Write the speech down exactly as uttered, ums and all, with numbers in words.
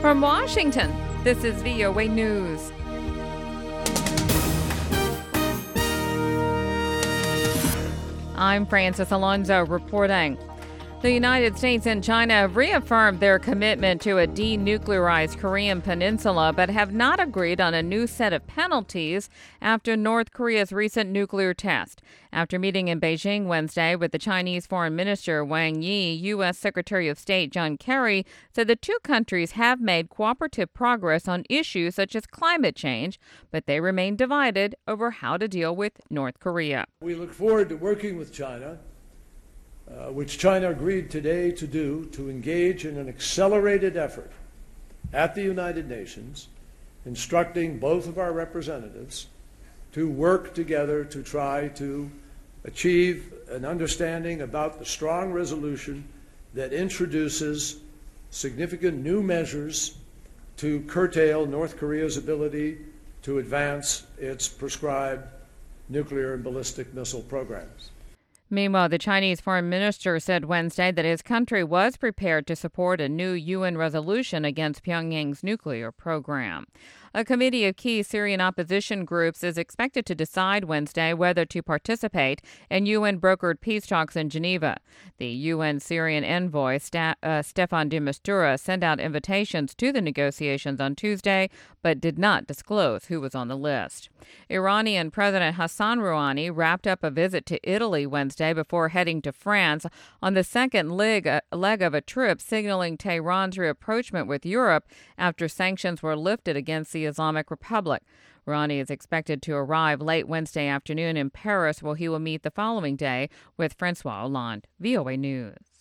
From Washington, this is V O A News. I'm Francis Alonso reporting. The United States and China have reaffirmed their commitment to a denuclearized Korean peninsula, but have not agreed on a new set of penalties after North Korea's recent nuclear test. After meeting in Beijing Wednesday with the Chinese Foreign Minister Wang Yi, U S. Secretary of State John Kerry said the two countries have made cooperative progress on issues such as climate change, but they remain divided over how to deal with North Korea. We look forward to working with China, Uh, which China agreed today to do, to engage in an accelerated effort at the United Nations, instructing both of our representatives to work together to try to achieve an understanding about the strong resolution that introduces significant new measures to curtail North Korea's ability to advance its prescribed nuclear and ballistic missile programs. Meanwhile, the Chinese foreign minister said Wednesday that his country was prepared to support a new U N resolution against Pyongyang's nuclear program. A committee of key Syrian opposition groups is expected to decide Wednesday whether to participate in U N-brokered peace talks in Geneva. The U N Syrian envoy, Sta- uh, Stefan de Mistura, sent out invitations to the negotiations on Tuesday, but did not disclose who was on the list. Iranian President Hassan Rouhani wrapped up a visit to Italy Wednesday before heading to France on the second leg, uh, leg of a trip signaling Tehran's rapprochement with Europe after sanctions were lifted against the Islamic Republic. Rouhani is expected to arrive late Wednesday afternoon in Paris, where he will meet the following day with Francois Hollande. V O A News.